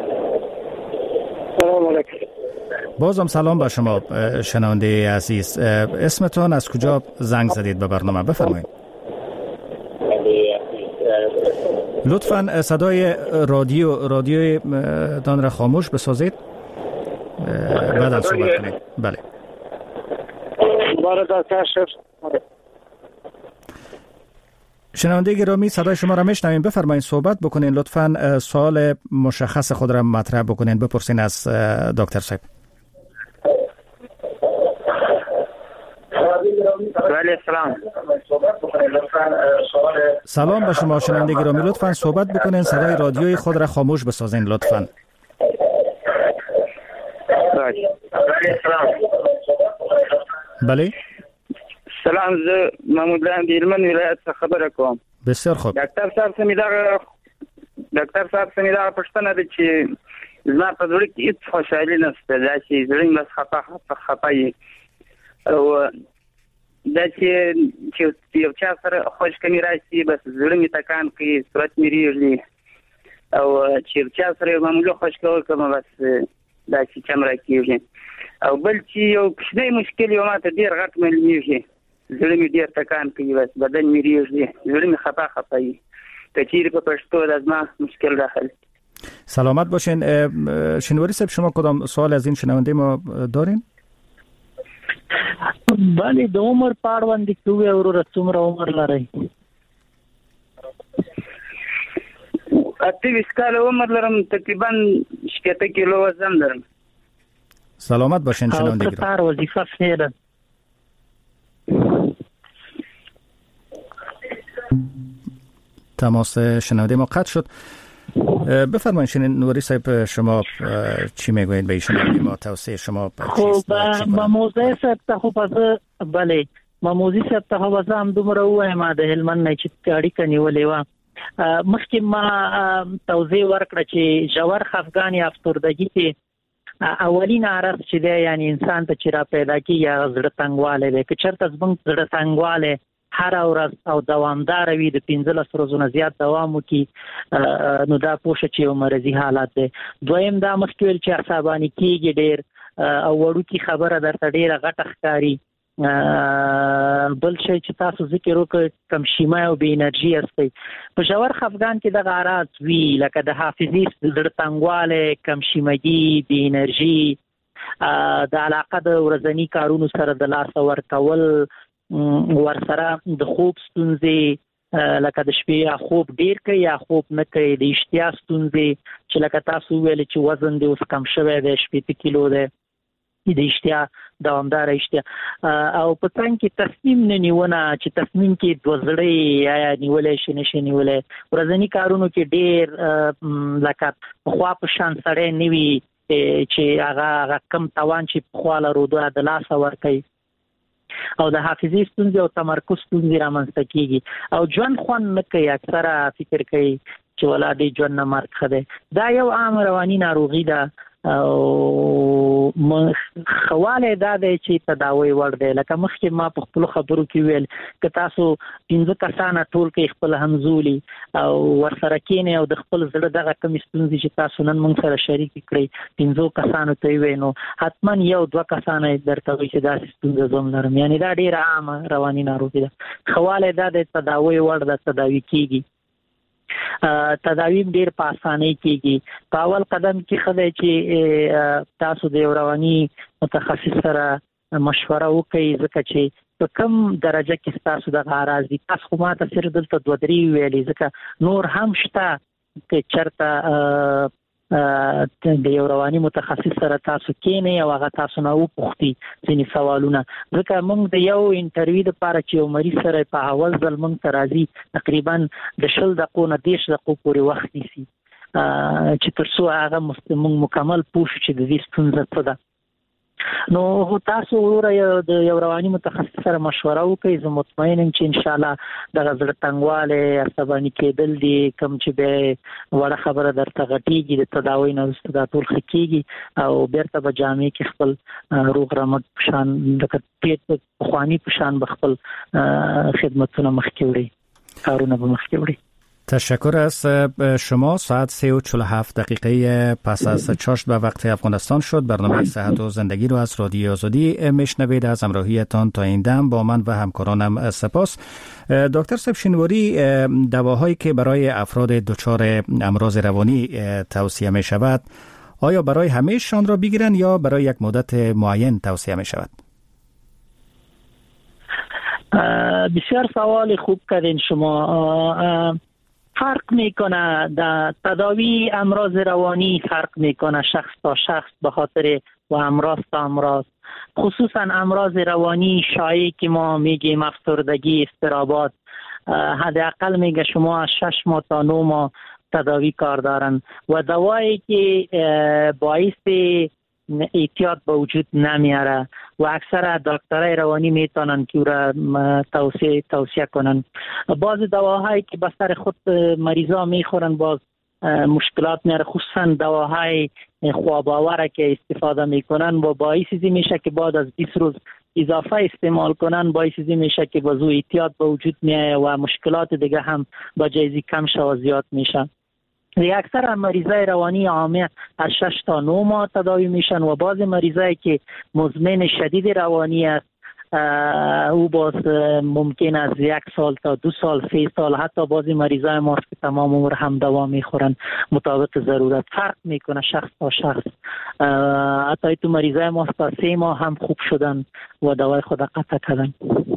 سلام علیکم. بازم سلام به شما شنونده عزیز. اسمتون از کجا زنگ زدید به برنامه؟ بفرمایید. لطفاً صدای رادیو رادیوی دان را خاموش بسازید بعد از صحبت کنید. بله. شنونده گرامی صدای شما را میشنویم. بفرمایید صحبت بکنین. لطفاً سوال مشخص خود را مطرح بکنین، بپرسین از دکتر صاحب. بله سلام. سلام به شما شنونده گرامی. لطفاً صحبت بکنین. صدای رادیوی خود را خاموش بسازین لطفاً. بله. سلام، زه محمود لاند هلمند ولایت څخه خبره کوم. بسیار خوب. ډاکټر صاحب سمې دا ډاکټر صاحب سمې دا پوښتنه ده چې زما په زړه کې هیڅ خوشحالي نشته، دا چې زړه مې بس خفه خفه وي او دا چې چې یو چا سره خوش کمی راشي بس زړه مې تکان کوي، صورت مې ریږدي او چې یو چا سره معمولا خوش کول کوم بس دا چې چم راکېږي. او بل چې یو کوچنی مشکل یو ماته ډېر غټ معلومیږي، زړه مې ډېر تکان کوي، بس بدن مې ریږدي، زړه مې خفه خفه وي. که چیرې په پښتو د زما مشکل داخل. سلامت باشین. شنواری صاحب شما کدام سوال از این شنونده ما دارین؟ بله، د عمر په اړه باندې کوی او څومره عمر لري؟ اته ویشت کاله عمر لرم، تقریبا شپږ کیلو وزن لرم. سلامت باشین شنونده گرامی. کار وظیفه فعلا. تماس شنونده ما قطع شد. بفرمایید شنواری صاحب شما چی میگویید به ایشون؟ ما توصیه شما خب با موضوع صاحب ته خو پس بله ما موضوع صاحب ته خو هم دومره وایم د هلمند نه چې اړیکه نیولې و. مخکې ما توضیح ورکړه چې ژور خفګان یا افسردګي کې اولین عرض چې دی یعنی انسان ته چې را پیدا کیږي یا زړه تنګوالی دی. که چېرته زموږ زړه تنګوالی هر ورځ او دوامدار وي، د پنځلس ورځو نه زیات دوام وکړي، نو دا پوه شه چې یو مرضي حالت دی. دویم دا مخکې ویل چې عصباني کېږي ډېر او وړوکي خبره درته ډېره غټه ښکاري بل شي چې تاسو ذکر وکړ کم شیمه او بې انرژي هستي په ژور خفګان کې د غارات وی لکه د حافظي زړه تنګواله کم شیمګي بې انرژي د علاقه د ورځني کارونو سره د لاس ورکول ورسره د خوب ستونزې لکه د شپې یا خوب ډیر کوي یا خوب نه کوي د اشتها ستونزې چې لکه تاسو ویل چې وزن دې اوس کم شوی دی شپږ کیلو دی د اشتها دوامدار اشتها او په څنګه کې تصمیم نه نیونه چې تصمیم کې دوزړې یا نیولې شي نشي نیولې ورځني کارونو کې ډېر لکه خوا په شان سره نیوي چې هغه کم توان چې خواله رودو د لاس ور کوي او د حافظي ستونزې او تمرکز ستونزې رامنځته کیږي او ژوند خوند نه کوي اکثره فکر کوي چې ولادي ژوند نه مرګ خده دا یو عام رواني ناروغي ده او خواله دا د چې تداوی ور دی لکه مخکې ما په خپل خبرو کې ویل ک تاسو پنځه کسانه ټول کې خپل همزولي او ورسره کینې او د خپل زړه دغه کم ستونزې چې تاسو نن موږ سره شریک کړئ پنځه کسانو ته وینو حتما یو دوه کسانه درته وي چې دا ستونزه زوم لرم یعنی دا ډیره عام رواني ناروغي ده خواله دا د تداوی ور د تداوی کیږي تداویم ډیر په اسانۍ کېږي په اول قدم کې خدای چې تاسو د رواني متخصص سره مشوره وکړئ ځکه چې په کم درجه کې تاسو د غراض دي تاسو ما ته صرف دلته دوه درې ویلې ځکه نور هم شته چې چرته د یو رواني متخصص سره تاسو کېنئ او هغه تاسو نه وپوښتي ځینې سوالونه ځکه موږ د یو انټرویو لپاره چې یو مریض سره په اول ځل موږ ته راځي تقریبا د شل دقیقو نه دېرش دقیقو پورې وخت نیسي چې تر څو هغه موږ مکمل پوه شو چې د دې ستونزه څه ده نو تاسو وروره د یو رواني متخصص سره مشوره وکړئ زه مطمئن یم چې ان شاء الله دغه زړه تنګواله عصباني کېدل دي کوم چې به وړه خبره درته غټیږي د تداوی نه وروسته دا ټول ښه کېږي او بیرته به جامع کې خپل روغ رمټ په شان لکه پیټ پخواني په شان به خپل خدمتونه مخکې وړي کارونه به مخکې وړي تشکر از شما. ساعت سه و چهل و هفت دقیقه پس از چاشت به وقت افغانستان شد. برنامه صحت و زندگی رو از رادیو آزادی میشنوید. از همراهیتان تا این دم با من و همکارانم سپاس. دکتر صاحب شنواری، دواهایی که برای افراد دچار امراض روانی توصیه می شود آیا برای همه‌شان را بگیرن یا برای یک مدت معین توصیه می شود؟ بسیار سوال خوب کردین شما. فرق میکنه در تداوی امراض روانی فرق میکنه شخص تا شخص به خاطر و امراض تا امراض خصوصا امراض روانی شایع که ما میگیم افسردگی اضطرابات حداقل میگه شما از شش ماه تا نه ماه تداوی کار دارن و دوایی که باعث احتیاط به وجود نمیاره و اکثر دکترای روانی میتونن که را توصیه توصیه کنن. بعض دواهایی که به سر خود مریضا میخورن باز مشکلات میاره خصوصا دواهای خواب‌آور که استفاده میکنن و باعث میشه که بعد از بیست روز اضافه استعمال کنن باعث میشه که بازو احتیاط به وجود میاد و مشکلات دیگه هم با جایزی کم شو زیاد میشه. اکثر مریضای روانی عامه از شش تا نه ماه تداوی میشن و بعض مریضایی که مزمن شدید روانی است او باز ممکن است یک سال تا دو سال سه سال حتی بعضی مریضای ما که تمام عمر هم دوا میخورن مطابق ضرورت فرق میکنه شخص تا شخص. حتی تو مریضای ما تا سه ماه هم خوب شدن و دوای خود قطع کردن.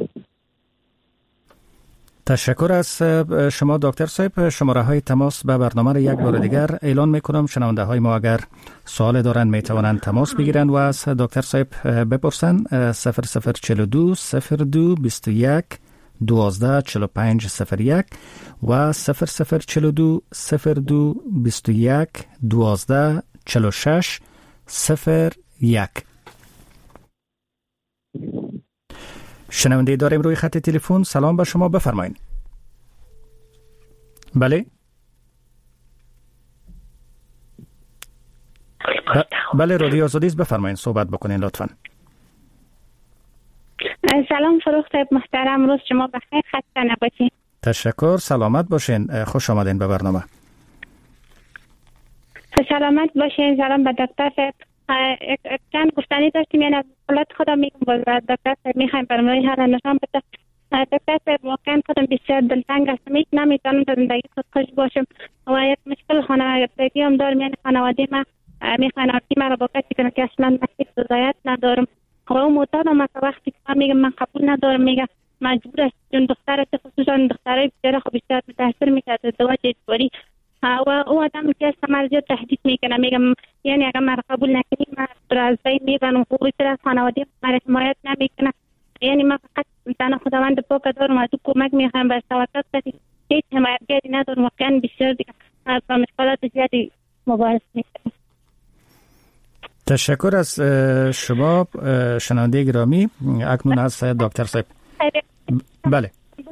تشکر از شما دکتر صاحب. شماره های تماس به برنامه را یک بار دیگر اعلان میکنم. شنونده های ما اگر سوال دارند میتوانند تماس بگیرند و از دکتر صاحب بپرسند. صفر صفر چهل و دو صفر دو بیست و یک دوازده چهل و پنج صفر یک و صفر صفر چهل و دو صفر دو بیست و یک دوازده چهل و شش صفر یک. شنونده داریم روی خط تلفن. سلام به شما، بفرمایید. بله ب... بله رادیو آزادی است، بفرمایید صحبت بکنین لطفا. سلام فروخ صاحب محترم، روز شما بخیر، خسته نباشین. تشکر، سلامت باشین، خوش آمدین به برنامه. سلامت باشین. سلام به دکتر صاحب. چند گفتنی داشتیم، یعنی از حالت خودم میگم باز دکتر صاحب میخوایم برنامه هر نشان بده. دکتر صاحب واقعا خودم بسیار دلتنگ هستم، یک نمیتونم در زندگی خود خوش باشم و یک مشکل خانوادگی هم دارم، یعنی خانواده من میخوان آرتی مرا با کسی کنه که اصلا نصیب رضایت ندارم و اون معتاد هم که وقتی که من میگم من قبول ندارم میگه مجبور است، چون دختر خصوصا دخترای بسیار خب بسیار متاثر میشه ازدواج اجباری و او آدم که است مرا زیاد تهدید میکنه، میگم یعنی اگر مرا قبول نکنی من را از بین میبرم، حقوقی تر از خانواده مرا حمایت نمیکنه، یعنی من فقط تنها خداوند پاک دارم از او کمک میخوام بر توسط کسی هیچ حمایتگری ندارم، واقعا بسیار دیگه از مشکلات زیادی مبارزه میکنم. تشکر از شما شنونده گرامی. اکنون از دکتر صاحب. بله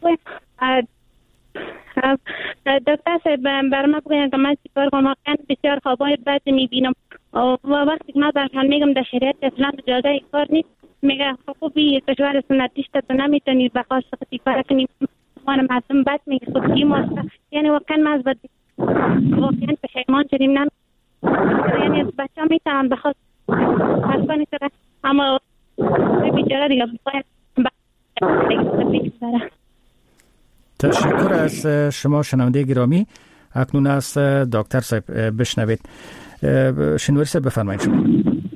دکتر صاحب بر ما بگوین که من چیکار کنم، واقعا بسیار خوابای بد میبینم و وقتی که من برشان میگم در شریعت اسلام اجازه این کار نیست، میگه خوبی کشور سنتیش تو نمیتونی به خاص خودی کار کنی، من مردم بد میگه خودی ماست، یعنی واقعا من از بد واقعا پشیمان شدیم، نمی یعنی از بچه ها میتونن به خاص حرفانی سره، اما بیچاره دیگه باید بره. تشکر از شما شنونده گرامی. اکنون از دکتر صاحب بشنوید. شنوری صاحب بفرمایید شما.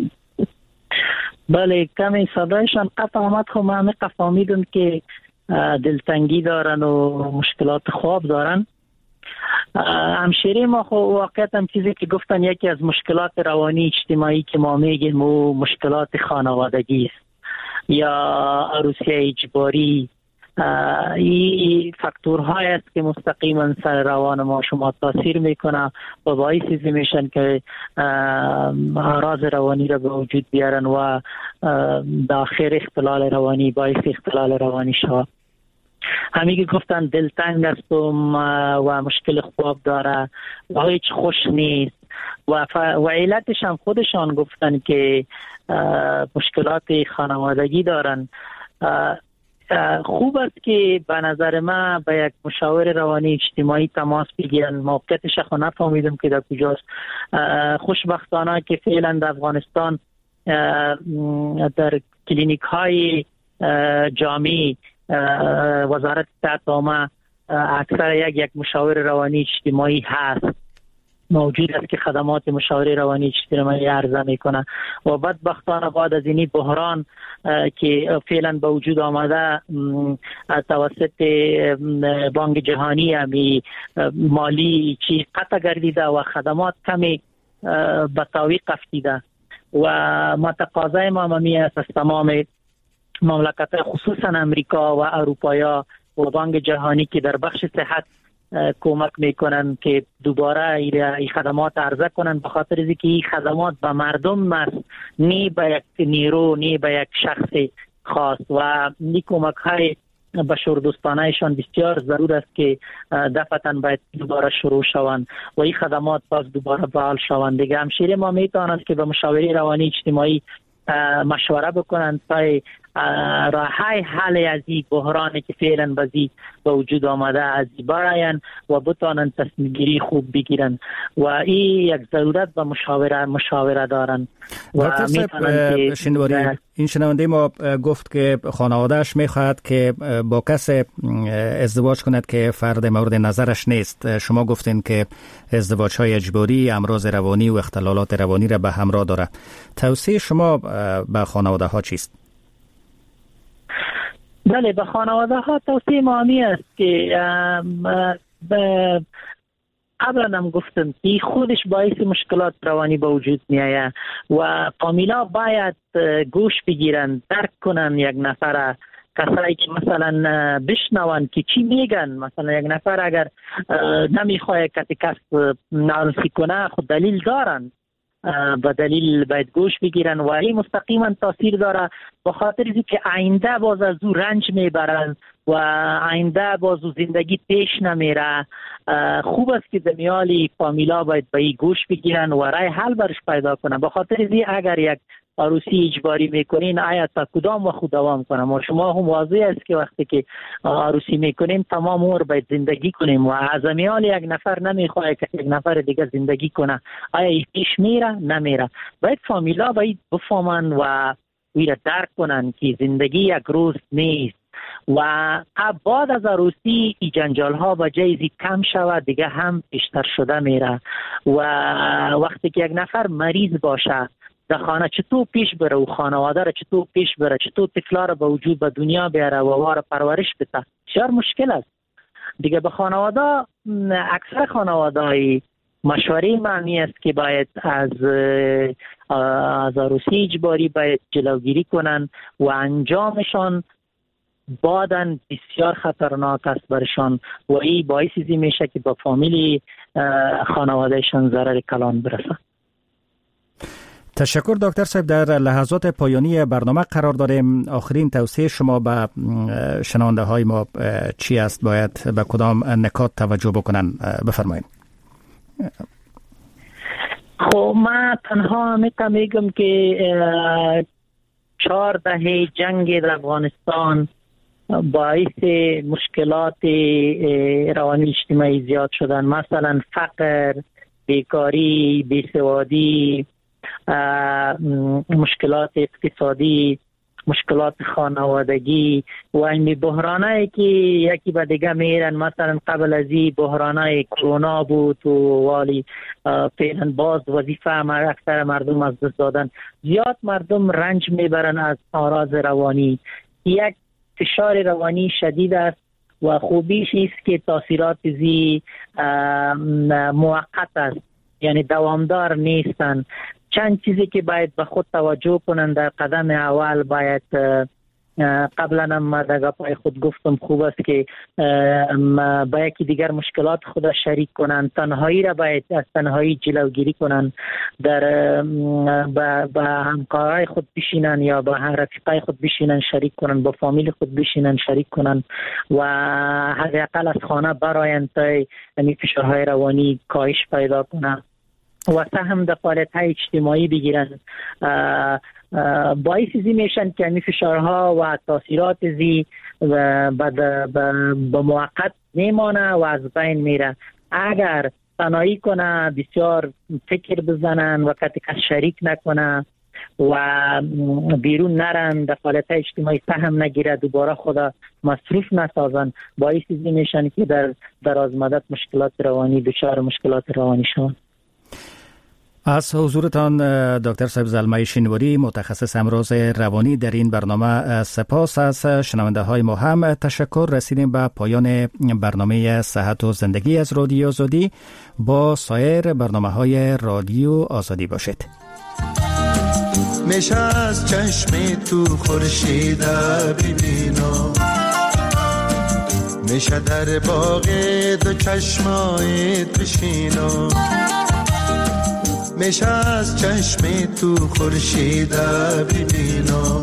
بله کمی صدایشان قطع آمد، خب من همه فهمیدم که دلتنگی دارن و مشکلات خواب دارن. همشیره ما خب واقعیت هم چیزی که گفتن یکی از مشکلات روانی اجتماعی که ما میگیم و مشکلات خانوادگی است یا عروسی اجباری، این فاکتورهای است که مستقیما سر روان ما شما تاثیر میکنه و باعثی میشن که اعراض روانی را به وجود بیارن و داخل اختلال روانی باعث اختلال روانی شود. همین که گفتن دلتنگ هستم و مشکل خواب داره و هیچ خوش نیست و, ف... و علتش هم خودشان گفتن که مشکلات خانوادگی دارن. خوب است که به نظر من به یک مشاور روانی اجتماعی تماس بگیرن. موقعیتش خو نفهمیدم که در کجاست. خوشبختانه که فعلا در افغانستان در کلینیک های جامعی وزارت صحت عامه اکثر یک یک مشاور روانی اجتماعی هست، موجود است که خدمات مشاوره روانی اجتماعی عرضه میکنه و بدبختانه بعد از این بحران که فعلا به وجود آمده توسط بانک جهانی همی مالی چی قطع گردیده و خدمات کمی به تعویق افتیده و ما تقاضای ما ممی است از تمام مملکت خصوصا امریکا و اروپایا و بانک جهانی که در بخش صحت کمک میکنن که دوباره این خدمات عرضه کنن، به خاطر از اینکه این خدمات به مردم است، نه به یک نیرو، نه به یک شخص خاص و این کمک های بشردوستانهشان بسیار ضرور است که دفعتاً باید دوباره شروع شوند و این خدمات باز دوباره فعال شوند. دیگه همشیره ما میتونند که به مشاوره روانی اجتماعی مشوره بکنند تا راه های حل از این بحرانی که فعلا بازی به وجود آمده از این براین و بتانند تصمیم گیری خوب بگیرن و این یک ضرورت به مشاوره مشاوره دارن. دکتر صاحب شنواری این شنونده ما گفت که خانوادهش میخواهد که با کس ازدواج کند که فرد مورد نظرش نیست. شما گفتین که ازدواج های اجباری امراض روانی و اختلالات روانی را به همراه داره. توصیه شما به خانواده ها چیست؟ بله، به خانواده ها توصیه مامی است که قبلا هم گفتم که خودش باعث مشکلات روانی به وجود می آید و فامیلا باید گوش بگیرن، درک کنن یک نفر، کسایی که مثلا بشنون که چی میگن. مثلا یک نفر اگر نمیخواه کسی کس نارسی کنه خود دلیل دارن، به دلیل باید گوش بگیرن و این مستقیما تاثیر داره به خاطر اینکه آینده باز از او رنج میبرن و آینده باز او زندگی پیش نمیره. خوب است که دمیالی فامیلا باید به این گوش بگیرن و رای حل برش پیدا کنن. به خاطر اینکه اگر یک عروسی اجباری میکنین آیا تا کدام وقت دوام کنه؟ ما شما هم واضح است که وقتی که عروسی میکنیم تمام عمر باید زندگی کنیم و از میان یک نفر نمیخواد که یک نفر دیگه زندگی کنه. آیا این پیش میره؟ نمیره. باید فامیلا باید بفهمن و ویرا درک کنن که زندگی یک روز نیست و بعد از عروسی ای جنجال ها و جایزی کم شود دیگه هم بیشتر شده میره و وقتی که یک نفر مریض باشه در خانه چطور پیش بره و خانواده را چطور پیش بره، چطور طفلا را به وجود به دنیا بیاره و واره پرورش بده، بسیار مشکل است دیگه. به خانواده اکثر خانواده مشوره معنی است که باید از از عروسی اجباری باید جلوگیری کنن و انجامشان بعداً بسیار خطرناک است برشان و این باعثی میشه که با فامیلی خانوادهشان ضرر کلان برسه. تشکر دکتر صاحب. در لحظات پایانی برنامه قرار داریم. آخرین توصیه شما به شنونده های ما چی است؟ باید به کدام نکات توجه بکنن؟ بفرمایید. خب من تنها میگم که چهار دهه جنگ در افغانستان باعث مشکلات روانی اجتماعی زیاد شدن، مثلا فقر، بیکاری، بیسوادی، مشکلات اقتصادی، مشکلات خانوادگی و این بحرانایی که یکی به دیگه میرن. مثلا قبل از این بحرانای کرونا بود و والی فعلا باز وظیفه اکثر مردم از دست دادن. زیاد مردم رنج میبرن از امراض روانی. یک فشار روانی شدید است و خوبیش است که تاثیرات زی موقت است، یعنی دوامدار نیستن. چند چیزی که باید به خود توجه کنن در قدم اول باید قبلا هم در پای خود گفتم خوب است که با یکی دیگر مشکلات خود شریک کنن. تنهایی را باید از تنهایی جلوگیری کنن، در با همکارای خود بشینن یا با رفیقای خود بشینن شریک کنن، با فامیل خود بشینن شریک کنن و حداقل از خانه براین تا این فشارهای روانی کاهش پیدا کنن و سهم در فعالیت‌های اجتماعی بگیرن. باعث زی میشن که این فشارها و تاثیرات زی به موقت میمانه و از بین میره. اگر تنهایی کنه، بسیار فکر بزنن و کسی کس شریک نکنه و بیرون نرن، در فعالیت‌های اجتماعی سهم نگیره، دوباره خدا مصروف نسازن، باعث زی میشن که در دراز مدت مشکلات روانی دچار مشکلات روانی شون. از حضورتان دکتر صاحب زلمه شینواری، متخصص امراض روانی در این برنامه سپاس. از شنونده های ما هم تشکر. رسیدیم به پایان برنامه صحت و زندگی از رادیو آزادی. با سایر برنامه های رادیو آزادی باشید. میشه از چشم تو خورشید ببینم، میشه در باغ دو چشمایت بشینم، میشه از چشم تو خورشید ببینم،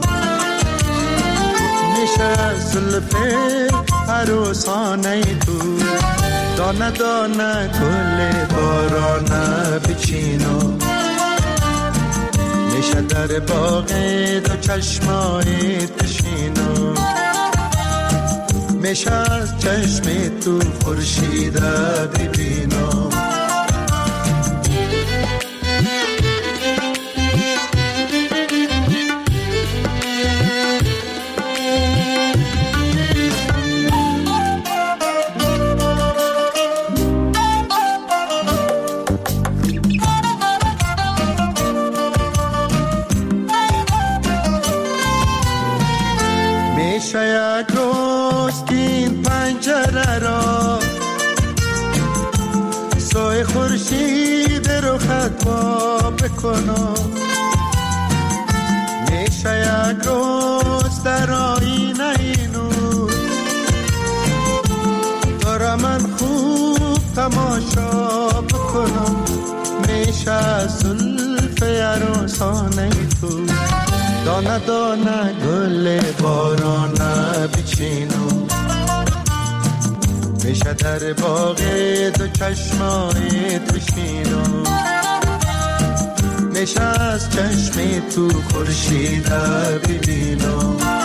میشه از زلف عروسانه تو دانه دانه گل بارانه بچینم، میشه در باغ دو چشمایت بشینم، میشه از چشم تو خورشید ببینم. یک روز که این پنجره را سایه خورشید رو خطا بکنم، میشه یک روز در آینه اینو دارم من خوب تماشا بکنم، میشه از زلف عروسانه تو دانه دانه گل بارانه بچینم، میشه در باغ دو چشمایت بشینم، نشست چشم تو خورشید ببینم